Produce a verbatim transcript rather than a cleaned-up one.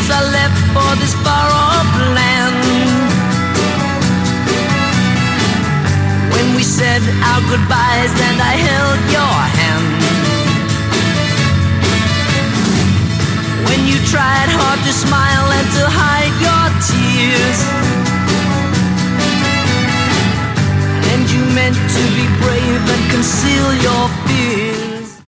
days I left for this far-off land. When we said our goodbyes and I held your hand. When you tried hard to smile and to hide your tears, and you meant to be brave and conceal your fears.